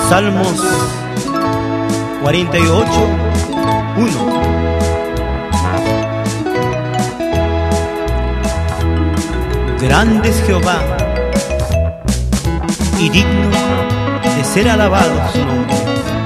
Salmos 48, 1. Grande es Jehová y digno de ser alabado su nombre.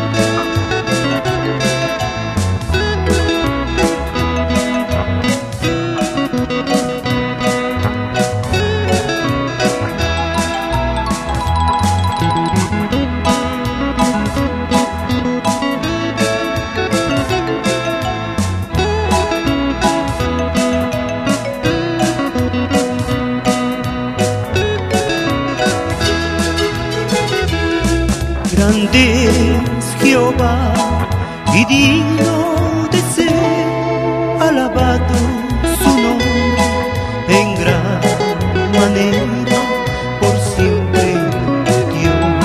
Grande es Jehová y digno de ser alabado su nombre en gran manera por siempre Dios.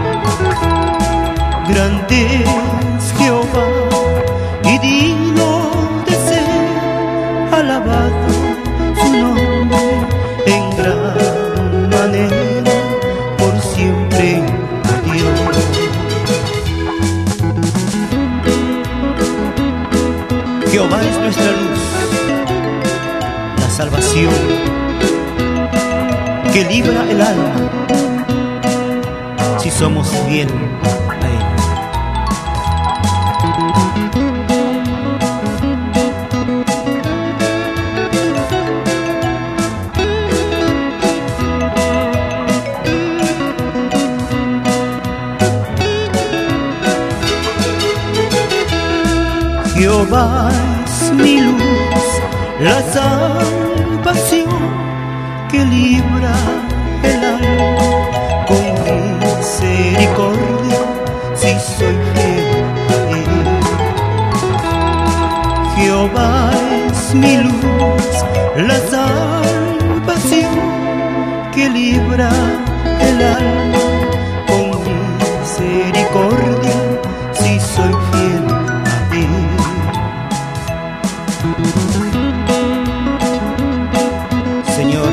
Grande es Jehová y digno de ser alabado su nombre en gran manera por siempre Dios. Jehová es nuestra luz, la salvación que libra el alma si somos fieles a Él. Jehová es mi luz, la salvación que libra el alma con misericordia si soy fiel a Él. Jehová es mi luz, la salvación que libra el alma con misericordia si soy fiel a Él. Señor,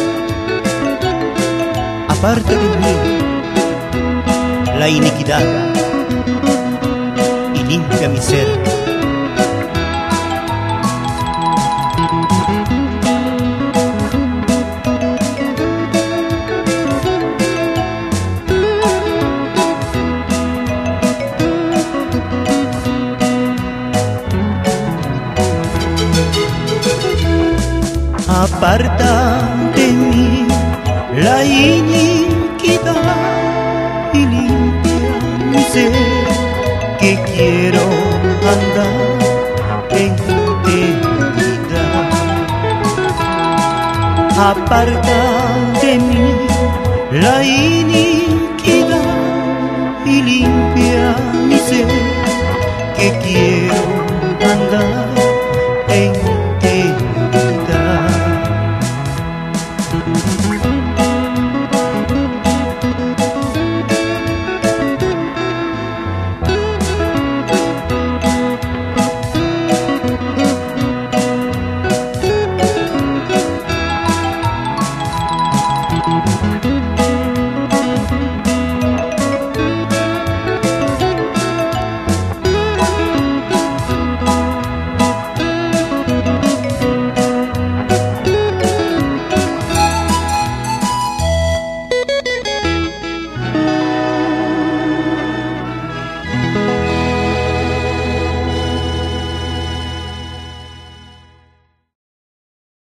aparte de mí la iniquidad y limpia mi ser. Aparta de mí la iniquidad y limpia mi ser, que quiero andar en integridad. Aparta de mí la iniquidad